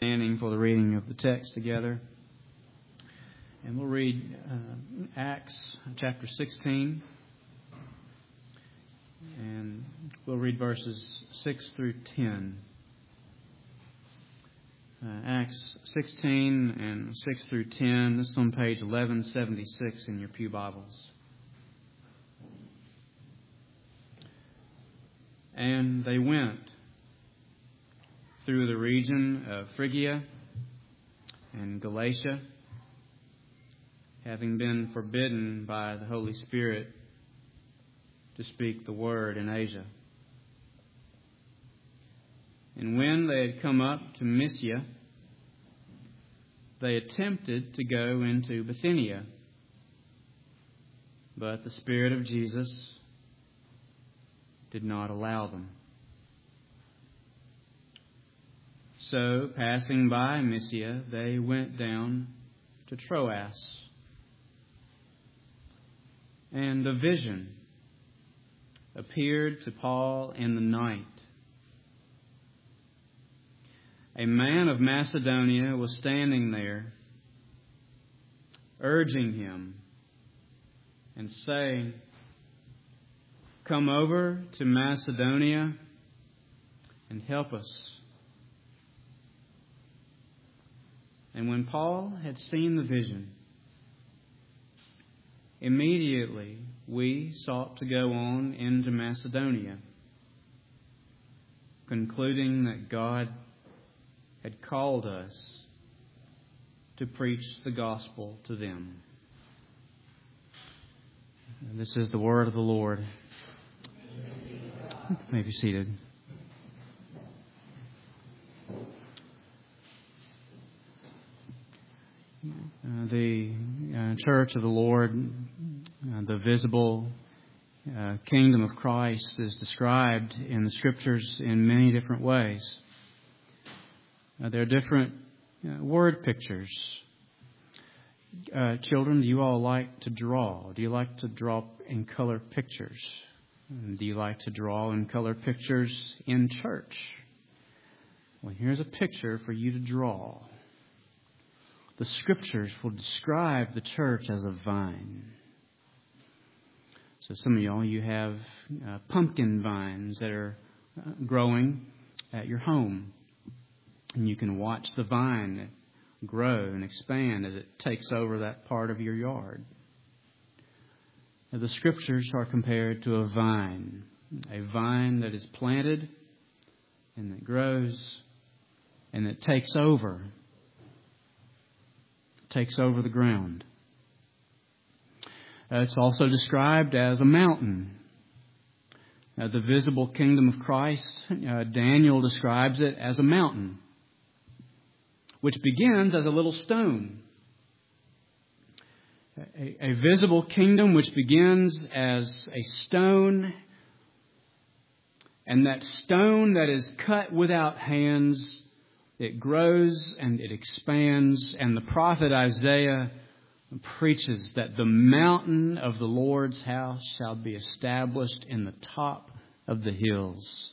Standing for the reading of the text together. And we'll read Acts chapter 16. And we'll read verses 6 through 10. Acts 16 and 6 through 10. This is on page 1176 in your pew Bibles. And they went through the region of Phrygia and Galatia, having been forbidden by the Holy Spirit to speak the word in Asia. And when they had come up to Mysia, they attempted to go into Bithynia, but the Spirit of Jesus did not allow them. So, passing by Mysia, they went down to Troas. And a vision appeared to Paul in the night. A man of Macedonia was standing there, urging him and saying, "Come over to Macedonia and help us." And when Paul had seen the vision, immediately we sought to go on into Macedonia, concluding that God had called us to preach the gospel to them. And this is the word of the Lord. You may be seated. The Church of the Lord, the visible kingdom of Christ, is described in the Scriptures in many different ways. There are different word pictures. Children, do you all like to draw? Do you like to draw in color pictures? Do you like to draw in color pictures in church? Well, here's a picture for you to draw. The Scriptures will describe the church as a vine. So some of y'all, you have pumpkin vines that are growing at your home. And you can watch the vine grow and expand as it takes over that part of your yard. Now, the Scriptures are compared to a vine that is planted and that grows and that takes over the ground. It's also described as a mountain. The visible kingdom of Christ, Daniel describes it as a mountain, which begins as a little stone. A visible kingdom which begins as a stone, and that stone that is cut without hands, it grows and it expands, and the prophet Isaiah preaches that the mountain of the Lord's house shall be established in the top of the hills.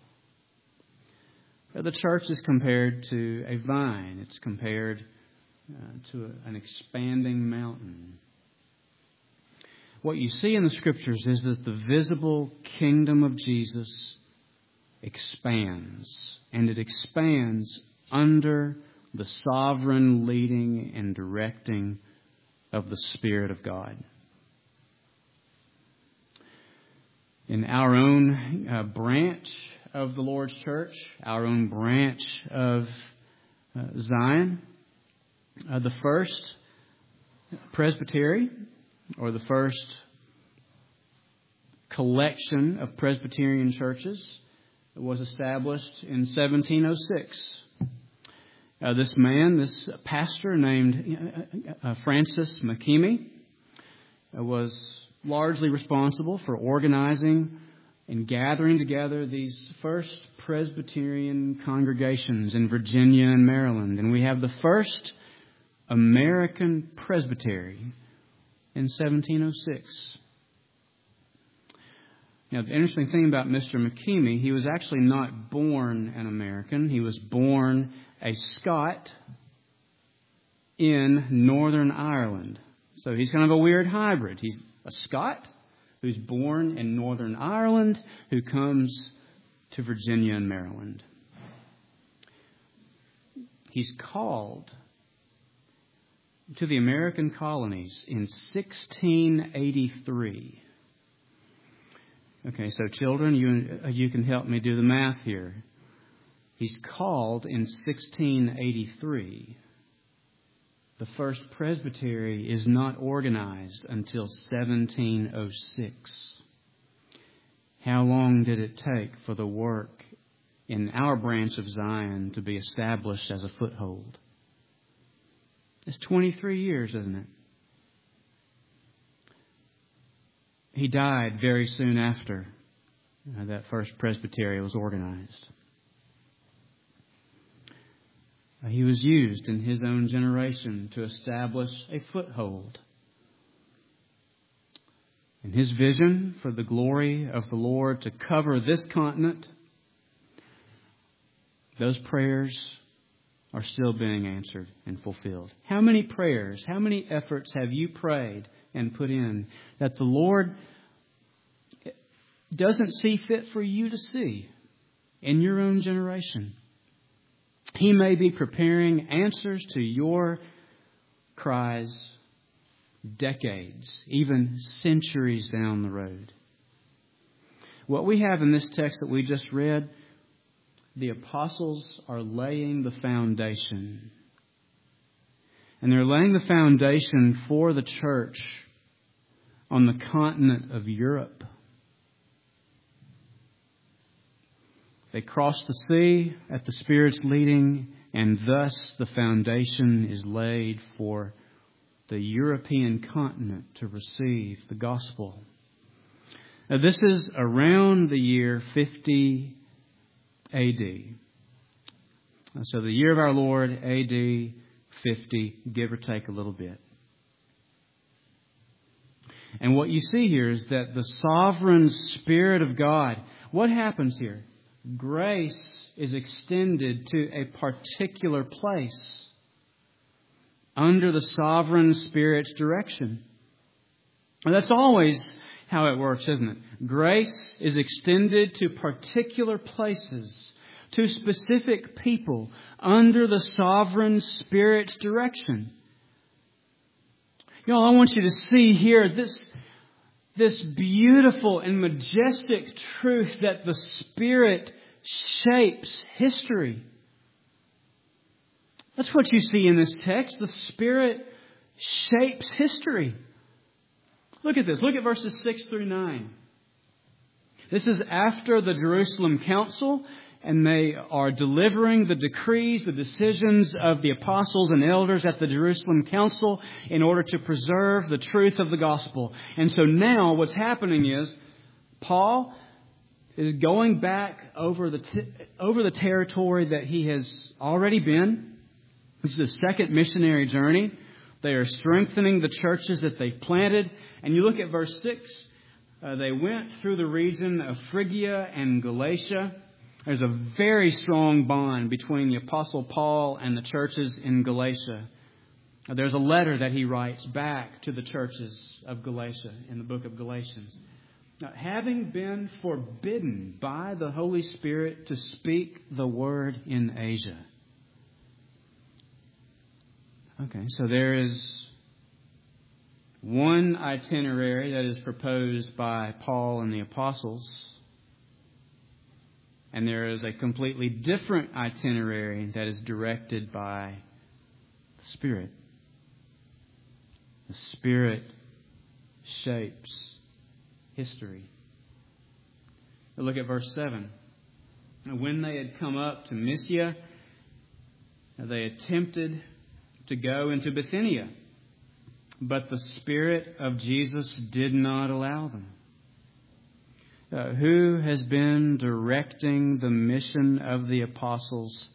The church is compared to a vine. It's compared to an expanding mountain. What you see in the Scriptures is that the visible kingdom of Jesus expands, and it expands under the sovereign leading and directing of the Spirit of God. In our own branch of the Lord's church, our own branch of Zion, the first presbytery, or the first collection of Presbyterian churches, was established in 1706. This pastor named Francis McKemey, was largely responsible for organizing and gathering together these first Presbyterian congregations in Virginia and Maryland. And we have the first American presbytery in 1706. Now, the interesting thing about Mr. McKemey, he was actually not born an American. He was born a Scot in Northern Ireland. So he's kind of a weird hybrid. He's a Scot who's born in Northern Ireland who comes to Virginia and Maryland. He's called to the American colonies in 1683. Okay, so children, you can help me do the math here. He's called in 1683. The first presbytery is not organized until 1706. How long did it take for the work in our branch of Zion to be established as a foothold? It's 23 years, isn't it? He died very soon after that first presbytery was organized. He was used in his own generation to establish a foothold. And his vision for the glory of the Lord to cover this continent, those prayers are still being answered and fulfilled. How many prayers, how many efforts have you prayed and put in that the Lord doesn't see fit for you to see in your own generation? He may be preparing answers to your cries decades, even centuries down the road. What we have in this text that we just read, the apostles are laying the foundation. And they're laying the foundation for the church on the continent of Europe. They cross the sea at the Spirit's leading, and thus the foundation is laid for the European continent to receive the gospel. Now, this is around the year 50 A.D. So the year of our Lord, A.D. 50, give or take a little bit. And what you see here is that the sovereign Spirit of God, what happens here? Grace is extended to a particular place under the sovereign Spirit's direction. And that's always how it works, isn't it? Grace is extended to particular places, to specific people, under the sovereign Spirit's direction. I want you to see here this beautiful and majestic truth that the Spirit shapes history. That's what you see in this text. The Spirit shapes history. Look at this. Look at verses 6 through 9. This is after the Jerusalem Council, and they are delivering the decrees, the decisions of the apostles and elders at the Jerusalem Council in order to preserve the truth of the gospel. And so now what's happening is Paul is going back over the territory that he has already been. This is a second missionary journey. They are strengthening the churches that they've planted. And you look at verse 6. They went through the region of Phrygia and Galatia. There's a very strong bond between the Apostle Paul and the churches in Galatia. There's a letter that he writes back to the churches of Galatia in the book of Galatians. Now, having been forbidden by the Holy Spirit to speak the word in Asia. Okay, so there is one itinerary that is proposed by Paul and the apostles. And there is a completely different itinerary that is directed by the Spirit. The Spirit shapes history. Look at verse 7. When they had come up to Mysia, they attempted to go into Bithynia, but the Spirit of Jesus did not allow them. Who has been directing the mission of the apostles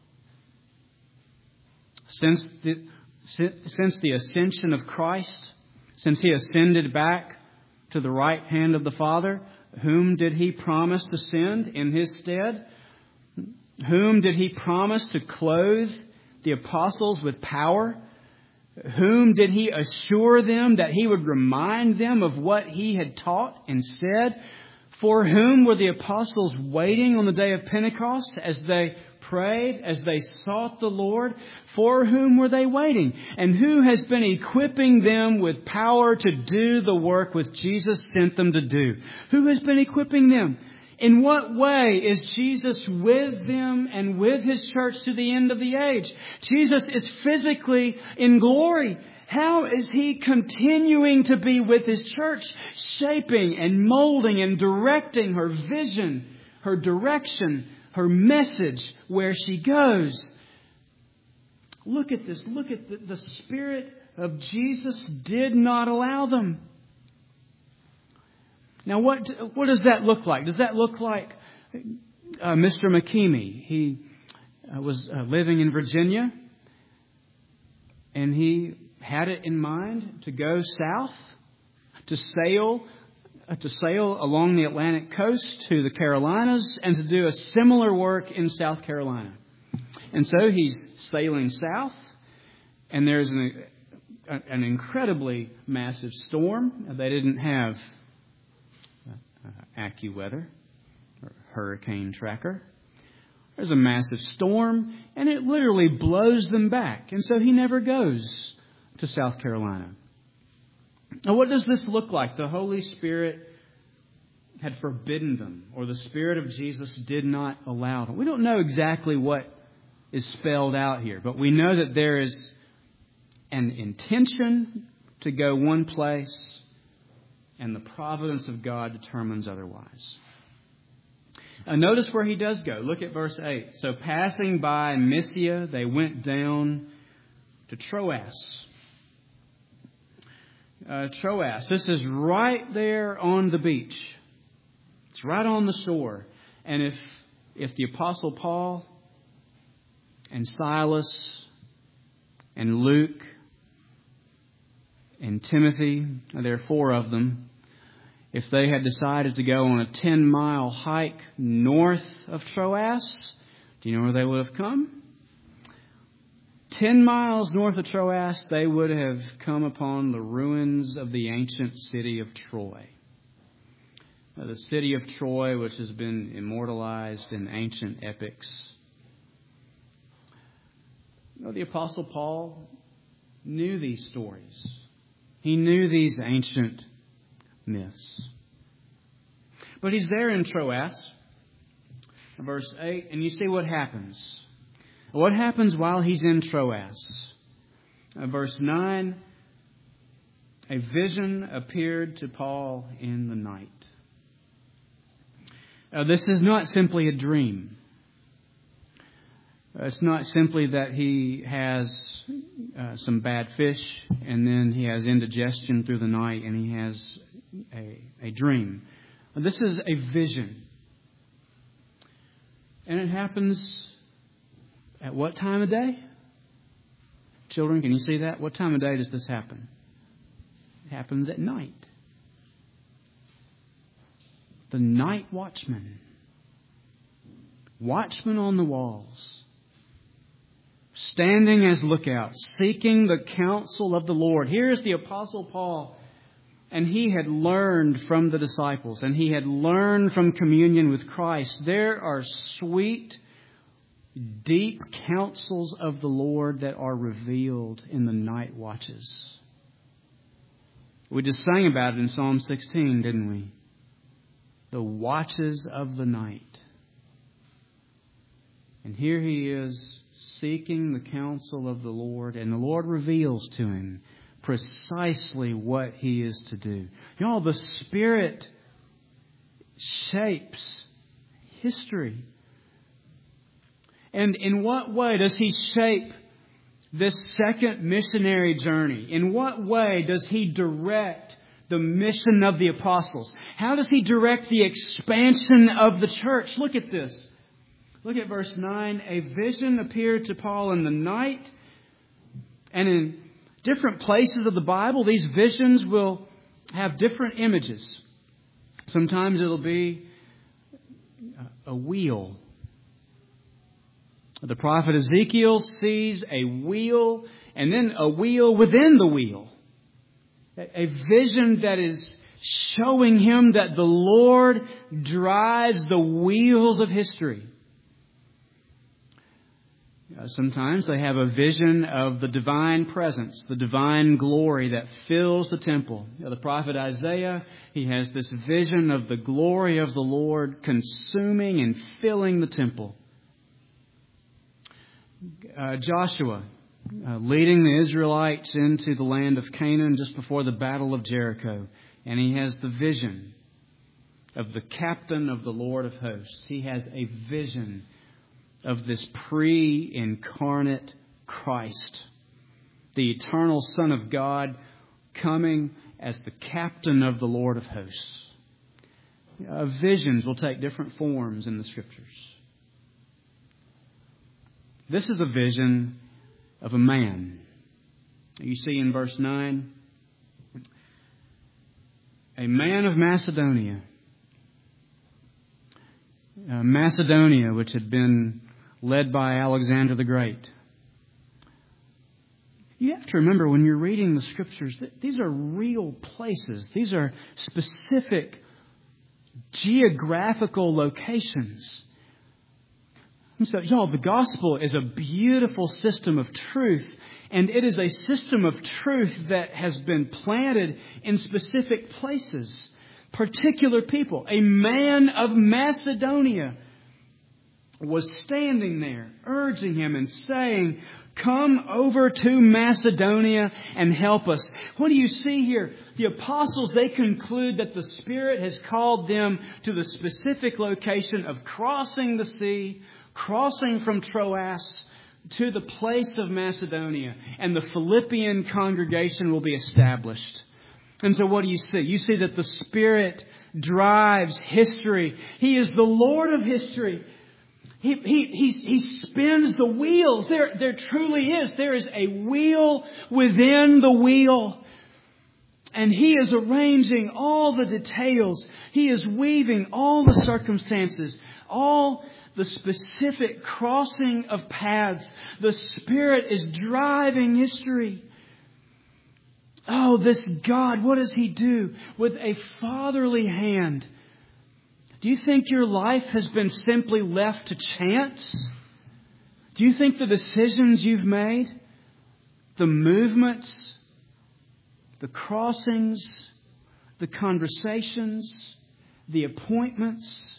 since the ascension of Christ? Since He ascended back to the right hand of the Father, whom did He promise to send in His stead? Whom did He promise to clothe the apostles with power? Whom did He assure them that He would remind them of what He had taught and said? For whom were the apostles waiting on the day of Pentecost as they prayed, as they sought the Lord? For whom were they waiting? And who has been equipping them with power to do the work which Jesus sent them to do? Who has been equipping them? In what way is Jesus with them and with His church to the end of the age? Jesus is physically in glory. How is He continuing to be with His church, shaping and molding and directing her vision, her direction, her message where she goes? Look at this. Look at the Spirit of Jesus did not allow them. Now, what does that look like? Does that look like Mr. McKeamy? He was living in Virginia, and he had it in mind to go south, to sail along the Atlantic coast to the Carolinas, and to do a similar work in South Carolina. And so he's sailing south, and there's an incredibly massive storm. They didn't have AccuWeather or Hurricane Tracker. There's a massive storm, and it literally blows them back. And so he never goes to South Carolina. Now, what does this look like? The Holy Spirit had forbidden them, or the Spirit of Jesus did not allow them. We don't know exactly what is spelled out here, but we know that there is an intention to go one place, and the providence of God determines otherwise. Notice where he does go. Look at verse 8. So passing by Mysia, they went down to Troas. Troas. This is right there on the beach. It's right on the shore. And if the Apostle Paul and Silas and Luke and Timothy, there are 4 of them, if they had decided to go on a 10-mile hike north of Troas, do you know where they would have come? 10 miles north of Troas, they would have come upon the ruins of the ancient city of Troy. The city of Troy, which has been immortalized in ancient epics. The Apostle Paul knew these stories. He knew these ancient myths. But he's there in Troas, verse 8, and you see what happens. What happens while he's in Troas? Verse 9, a vision appeared to Paul in the night. This is not simply a dream. It's not simply that he has some bad fish and then he has indigestion through the night and he has a dream. This is a vision. And it happens at what time of day? Children, can you see that? What time of day does this happen? It happens at night. The night watchman. Watchmen on the walls. Standing as lookouts, seeking the counsel of the Lord. Here's the Apostle Paul. And he had learned from the disciples. And he had learned from communion with Christ. There are sweet, deep counsels of the Lord that are revealed in the night watches. We just sang about it in Psalm 16, didn't we? The watches of the night. And here he is, seeking the counsel of the Lord, and the Lord reveals to him precisely what he is to do. Y'all, the Spirit shapes history. And in what way does he shape this second missionary journey? In what way does he direct the mission of the apostles? How does he direct the expansion of the church? Look at this. Look at verse 9. A vision appeared to Paul in the night. And in different places of the Bible, these visions will have different images. Sometimes it'll be a wheel. The prophet Ezekiel sees a wheel and then a wheel within the wheel. A vision that is showing him that the Lord drives the wheels of history. Sometimes they have a vision of the divine presence, the divine glory that fills the temple. The prophet Isaiah, he has this vision of the glory of the Lord consuming and filling the temple. Joshua, leading the Israelites into the land of Canaan just before the Battle of Jericho. And he has the vision of the captain of the Lord of hosts. He has a vision of this pre-incarnate Christ, the eternal Son of God, coming as the captain of the Lord of hosts. Visions will take different forms in the Scriptures. This is a vision of a man. You see in verse 9, a man of Macedonia. Macedonia, which had been led by Alexander the Great. You have to remember when you're reading the Scriptures that these are real places. These are specific geographical locations. And so, y'all, the gospel is a beautiful system of truth, and it is a system of truth that has been planted in specific places, particular people. A man of Macedonia was standing there, urging him and saying, "Come over to Macedonia and help us." What do you see here? The apostles, they conclude that the Spirit has called them to the specific location of crossing the sea, crossing from Troas to the place of Macedonia, and the Philippian congregation will be established. And so what do you see? You see that the Spirit drives history. He is the Lord of history. He spins the wheels. There truly is. There is a wheel within the wheel. And He is arranging all the details. He is weaving all the circumstances, all the specific crossing of paths. The Spirit is driving history. Oh, this God, what does He do with a fatherly hand? Do you think your life has been simply left to chance? Do you think the decisions you've made, the movements, the crossings, the conversations, the appointments,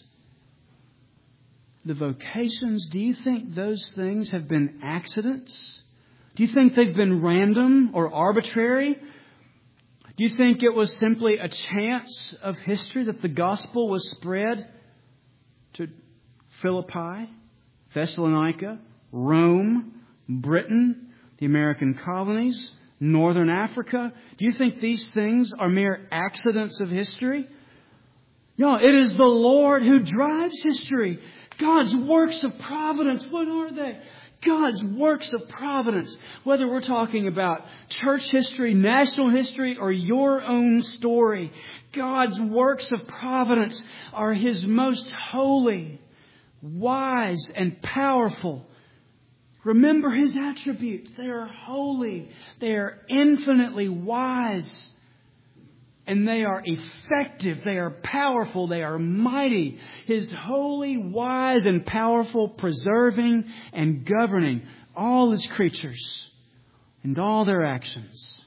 the vocations, do you think those things have been accidents? Do you think they've been random or arbitrary? Do you think it was simply a chance of history that the gospel was spread to Philippi, Thessalonica, Rome, Britain, the American colonies, Northern Africa? Do you think these things are mere accidents of history? No, it is the Lord who drives history. God's works of providence, what are they? God's works of providence, whether we're talking about church history, national history, or your own story, God's works of providence are His most holy, wise, and powerful. Remember His attributes. They are holy. They are infinitely wise. And they are effective. They are powerful. They are mighty. His holy, wise, and powerful, preserving and governing all His creatures and all their actions.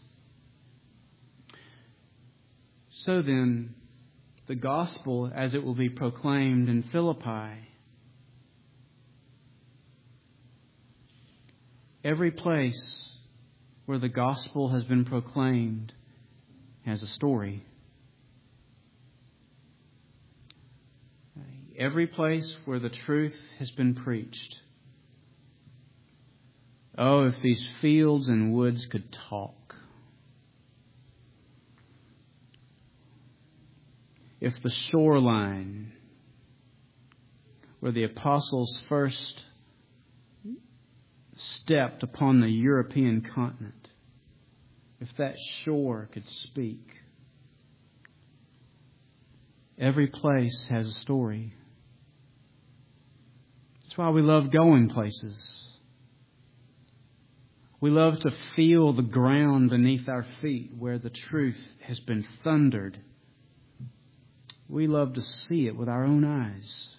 So then, the gospel, as it will be proclaimed in Philippi, every place where the gospel has been proclaimed has a story. Every place where the truth has been preached. Oh, if these fields and woods could talk. If the shoreline where the apostles first stepped upon the European continent, if that shore could speak. Every place has a story. That's why we love going places. We love to feel the ground beneath our feet where the truth has been thundered. We love to see it with our own eyes.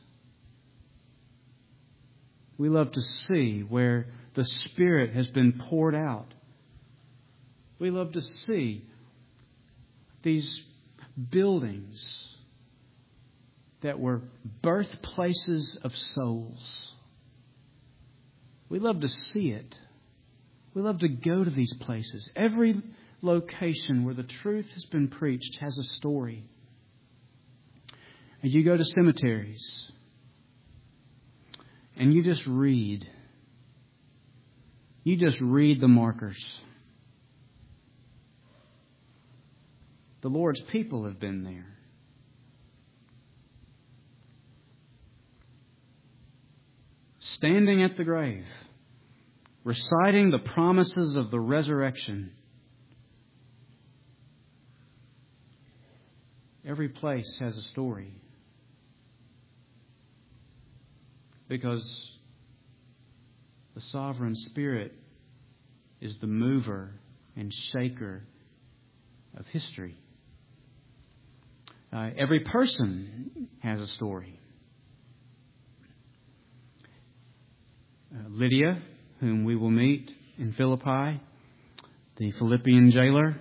We love to see where the Spirit has been poured out. We love to see these buildings that were birthplaces of souls. We love to see it. We love to go to these places. Every location where the truth has been preached has a story. And you go to cemeteries and you just read. You just read the markers. The Lord's people have been there. Standing at the grave, reciting the promises of the resurrection. Every place has a story. Because the sovereign Spirit is the mover and shaker of history. Every person has a story. Lydia, whom we will meet in Philippi, the Philippian jailer,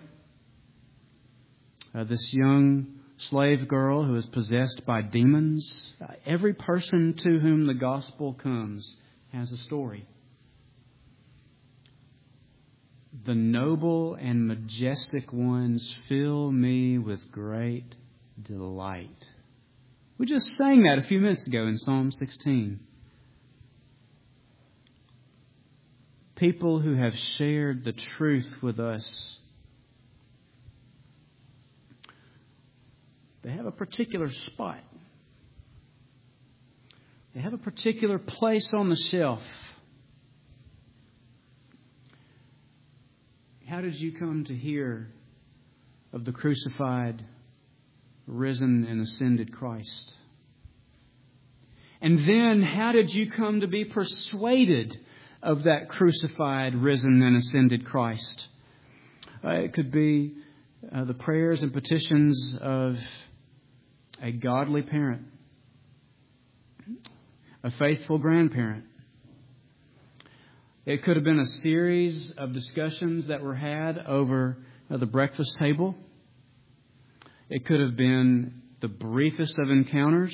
this young slave girl who is possessed by demons. Every person to whom the gospel comes has a story. The noble and majestic ones fill me with great delight. We just sang that a few minutes ago in Psalm 16. People who have shared the truth with us, they have a particular spot. They have a particular place on the shelf. How did you come to hear of the crucified, risen, and ascended Christ? And then how did you come to be persuaded of that crucified, risen, and ascended Christ? It could be the prayers and petitions of a godly parent, a faithful grandparent. It could have been a series of discussions that were had over the breakfast table. It could have been the briefest of encounters.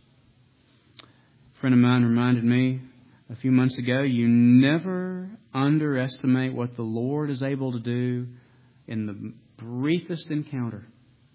A friend of mine reminded me a few months ago, you never underestimate what the Lord is able to do in the briefest encounter.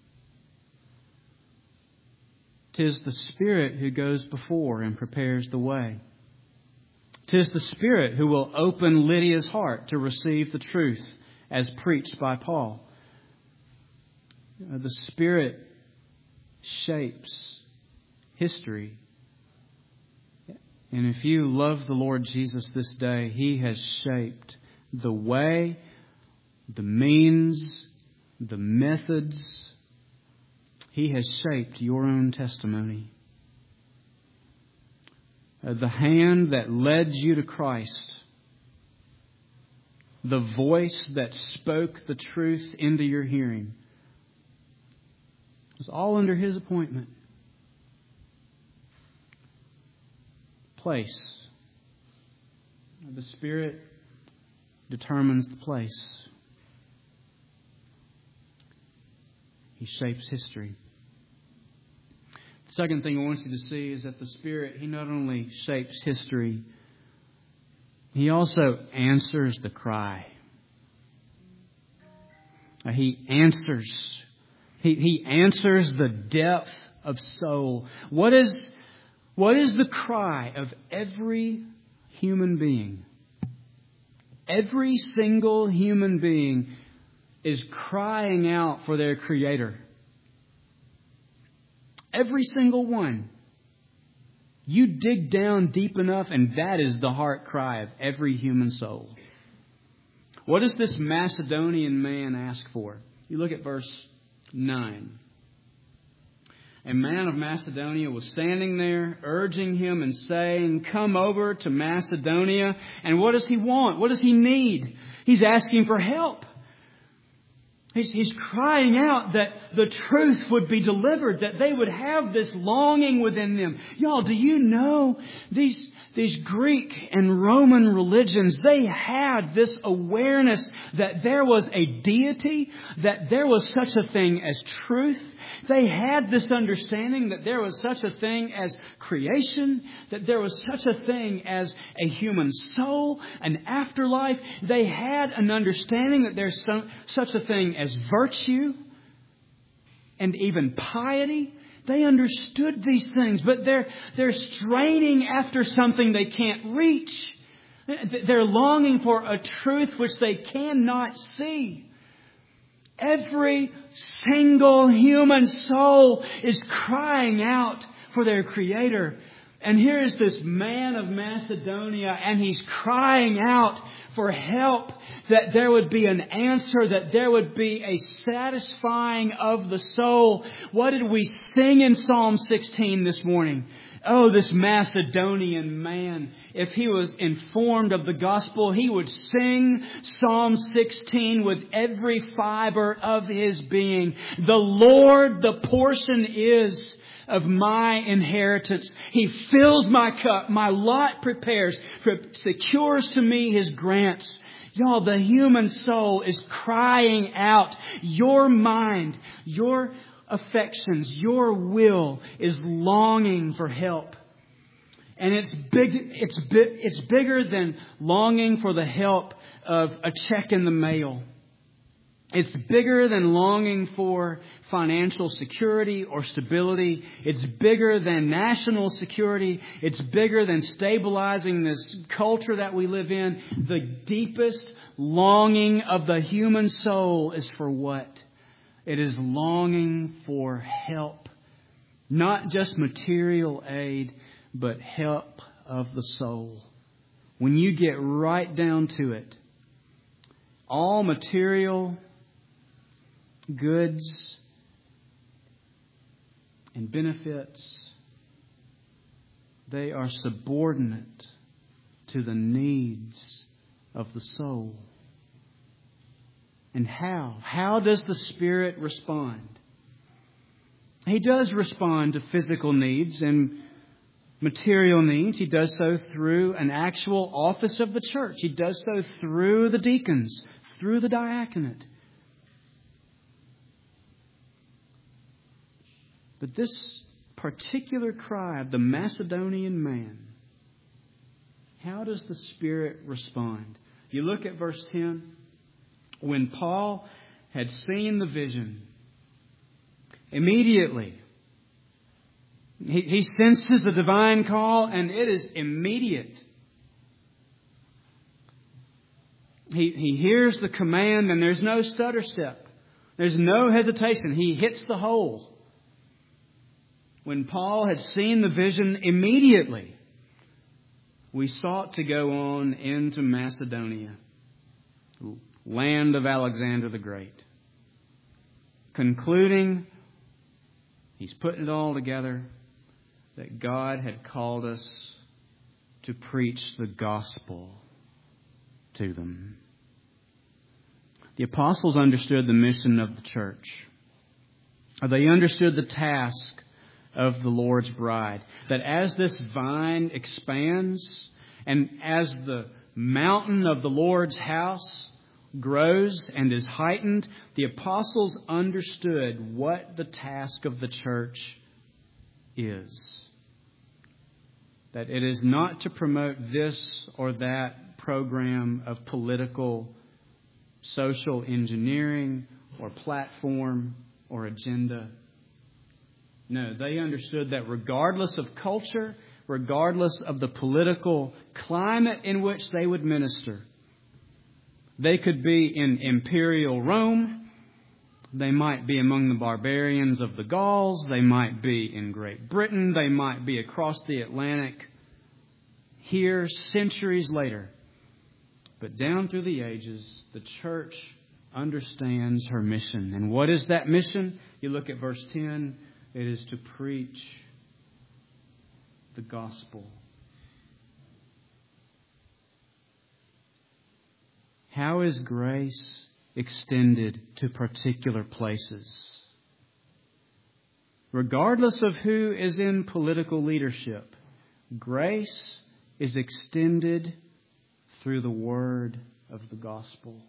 'Tis the Spirit who goes before and prepares the way. 'Tis the Spirit who will open Lydia's heart to receive the truth as preached by Paul. The Spirit shapes history. And if you love the Lord Jesus this day, He has shaped the way, the means, the methods. He has shaped your own testimony. The hand that led you to Christ, the voice that spoke the truth into your hearing, was all under His appointment. Place. The Spirit determines the place. He shapes history. The second thing I want you to see is that the Spirit, He not only shapes history, He also answers the cry. He answers. He answers the depth of soul. What is the cry of every human being? Every single human being is crying out for their Creator. Every single one. You dig down deep enough and that is the heart cry of every human soul. What does this Macedonian man ask for? You look at verse 9. a man of Macedonia was standing there, urging him and saying, "Come over to Macedonia." And what does he want? What does he need? He's asking for help. He's crying out that the truth would be delivered, that they would have this longing within them. Y'all, do you know these Greek and Roman religions, they had this awareness that there was a deity, that there was such a thing as truth. They had this understanding that there was such a thing as creation, that there was such a thing as a human soul, an afterlife. They had an understanding that there's such a thing as virtue and even piety. They understood these things, but they're straining after something they can't reach. They're longing for a truth which they cannot see. Every single human soul is crying out for their Creator. And here is this man of Macedonia, and he's crying out for help, that there would be an answer, that there would be a satisfying of the soul. What did we sing in Psalm 16 this morning? Oh, this Macedonian man, if he was informed of the gospel, he would sing Psalm 16 with every fiber of his being. The Lord, the portion is of my inheritance. He fills my cup. My lot prepares, secures to me His grants. Y'all, the human soul is crying out. Your mind, your affections, your will is longing for help. And it's bigger than longing for the help of a check in the mail. It's bigger than longing for financial security or stability. It's bigger than national security. It's bigger than stabilizing this culture that we live in. The deepest longing of the human soul is for what? It is longing for help. Not just material aid, but help of the soul. When you get right down to it, all material goods and benefits, they are subordinate to the needs of the soul. And how? How does the Spirit respond? He does respond to physical needs and material needs. He does so through an actual office of the church. He does so through the deacons, through the diaconate. But this particular cry of the Macedonian man, how does the Spirit respond? You look at verse 10. When Paul had seen the vision, immediately he senses the divine call, and it is immediate. He hears the command, and there's no stutter step. There's no hesitation. He hits the hole. When Paul had seen the vision, immediately we sought to go on into Macedonia, land of Alexander the Great. Concluding, he's putting it all together, that God had called us to preach the gospel to them. The apostles understood the mission of the church. They understood the task of the Lord's bride. That as this vine expands and as the mountain of the Lord's house grows and is heightened, the apostles understood what the task of the church is. That it is not to promote this or that program of political, social engineering or platform or agenda. No, they understood that regardless of culture, regardless of the political climate in which they would minister, they could be in imperial Rome. They might be among the barbarians of the Gauls. They might be in Great Britain. They might be across the Atlantic here centuries later. But down through the ages, the church understands her mission. And what is that mission? You look at verse 10. It is to preach the gospel. How is grace extended to particular places? Regardless of who is in political leadership, grace is extended through the word of the gospel.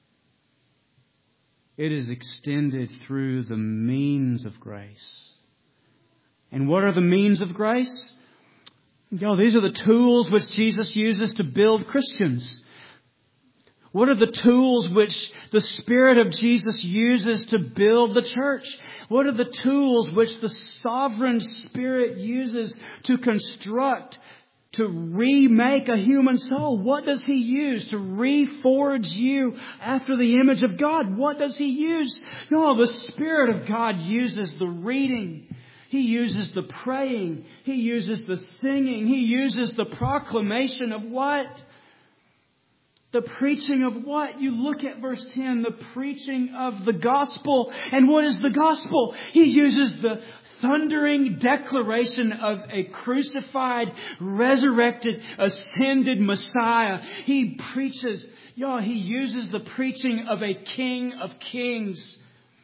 It is extended through the means of grace. And what are the means of grace? These are the tools which Jesus uses to build Christians. What are the tools which the Spirit of Jesus uses to build the church? What are the tools which the sovereign Spirit uses to construct, to remake a human soul? What does He use to reforge you after the image of God? What does He use? No, the Spirit of God uses the reading. He uses the praying. He uses the singing. He uses the proclamation of what? The preaching of what? You look at verse 10, the preaching of the gospel. And what is the gospel? He uses the thundering declaration of a crucified, resurrected, ascended Messiah. He preaches, he uses the preaching of a King of Kings.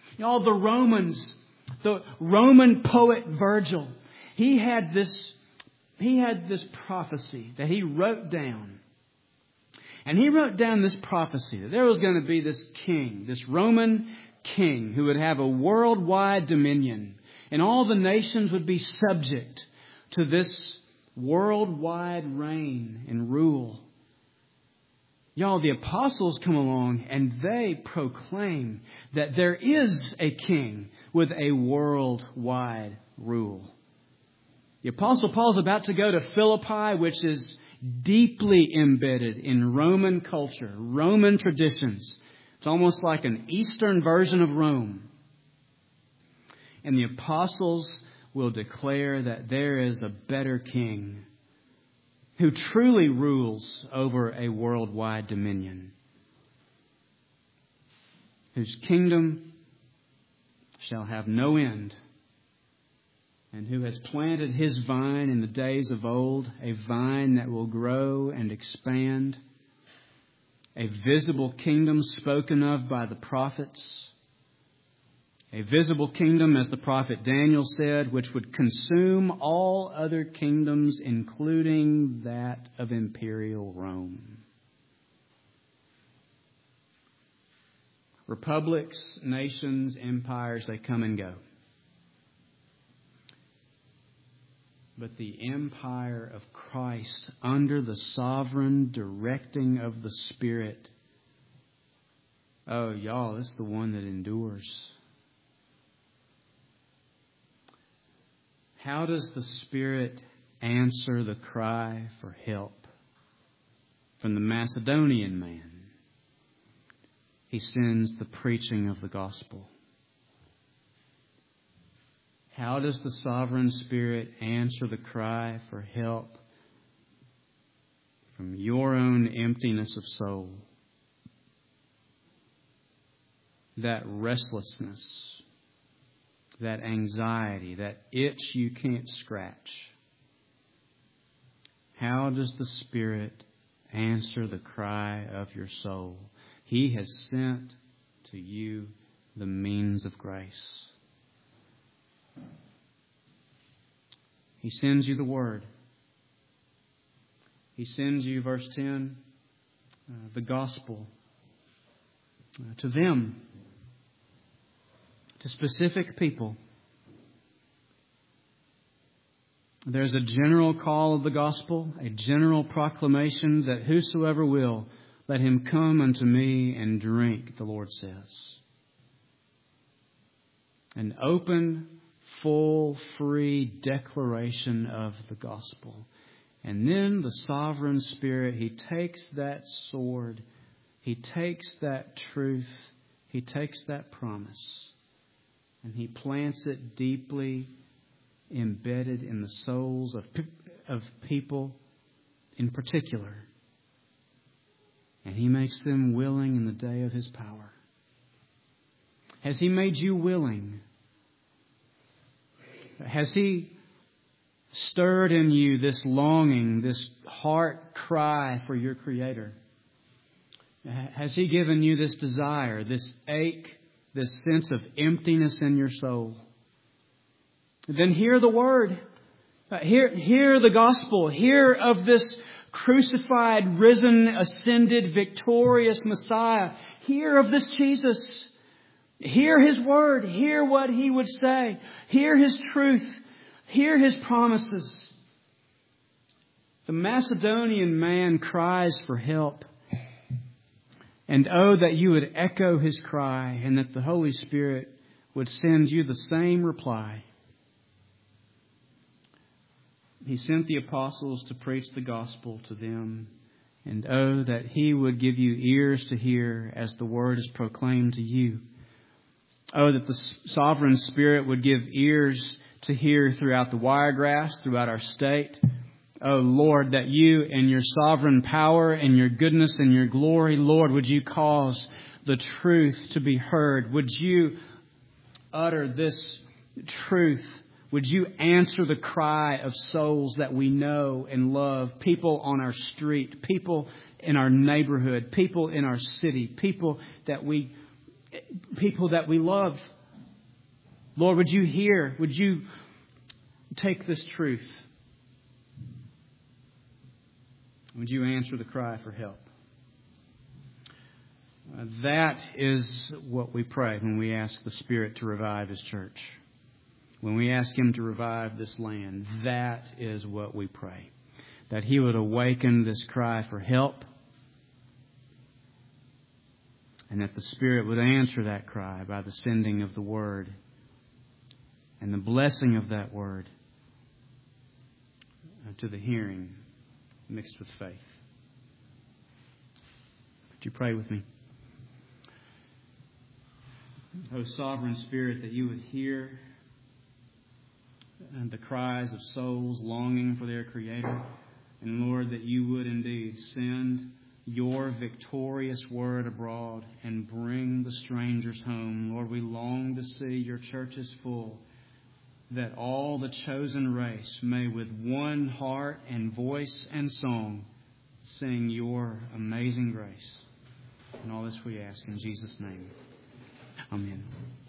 The Roman poet Virgil, he had this prophecy that he wrote down. And he wrote down this prophecy that there was going to be this king, this Roman king, who would have a worldwide dominion. And all the nations would be subject to this worldwide reign and rule. The apostles come along and they proclaim that there is a king with a worldwide rule. The Apostle Paul's about to go to Philippi, which is deeply embedded in Roman culture, Roman traditions. It's almost like an Eastern version of Rome. And the apostles will declare that there is a better king who truly rules over a worldwide dominion, whose kingdom shall have no end, and who has planted His vine in the days of old, a vine that will grow and expand, a visible kingdom spoken of by the prophets, a visible kingdom, as the prophet Daniel said, which would consume all other kingdoms, including that of imperial Rome. Republics, nations, empires, they come and go. But the empire of Christ, under the sovereign directing of the Spirit, it's the one that endures. How does the Spirit answer the cry for help from the Macedonian man? He sends the preaching of the gospel. How does the sovereign Spirit answer the cry for help from your own emptiness of soul? That restlessness, that anxiety, that itch you can't scratch. How does the Spirit answer the cry of your soul? He has sent to you the means of grace. He sends you the Word. He sends you, verse 10, the gospel to them, to specific people. There's a general call of the gospel, a general proclamation that whosoever will, let him come unto me and drink, the Lord says. An open, full, free declaration of the gospel. And then the sovereign Spirit, He takes that sword, He takes that truth, He takes that promise, and He plants it deeply embedded in the souls of people in particular. And He makes them willing in the day of His power. Has He made you willing? Has He stirred in you this longing, this heart cry for your Creator? Has He given you this desire, this ache, this sense of emptiness in your soul? Then hear the Word. Hear the gospel. Hear of this crucified, risen, ascended, victorious Messiah. Hear of this Jesus. Hear His Word. Hear what He would say. Hear His truth. Hear His promises. The Macedonian man cries for help. And oh, that you would echo his cry and that the Holy Spirit would send you the same reply. He sent the apostles to preach the gospel to them. And oh, that He would give you ears to hear as the word is proclaimed to you. Oh, that the sovereign Spirit would give ears to hear throughout the wiregrass, throughout our state. Oh, Lord, that You in Your sovereign power and Your goodness and Your glory, Lord, would You cause the truth to be heard? Would You utter this truth? Would You answer the cry of souls that we know and love? People on our street, people in our neighborhood, people in our city, people that we love. Lord, would You hear? Would You take this truth? Would You answer the cry for help? That is what we pray when we ask the Spirit to revive His church. When we ask Him to revive this land, that is what we pray. That He would awaken this cry for help. And that the Spirit would answer that cry by the sending of the Word. And the blessing of that Word to the hearing, mixed with faith. Would you pray with me? O sovereign Spirit, that You would hear the cries of souls longing for their Creator. And Lord, that You would indeed send Your victorious word abroad and bring the strangers home. Lord, we long to see Your churches full, that all the chosen race may with one heart and voice and song sing Your amazing grace. And all this we ask in Jesus' name. Amen.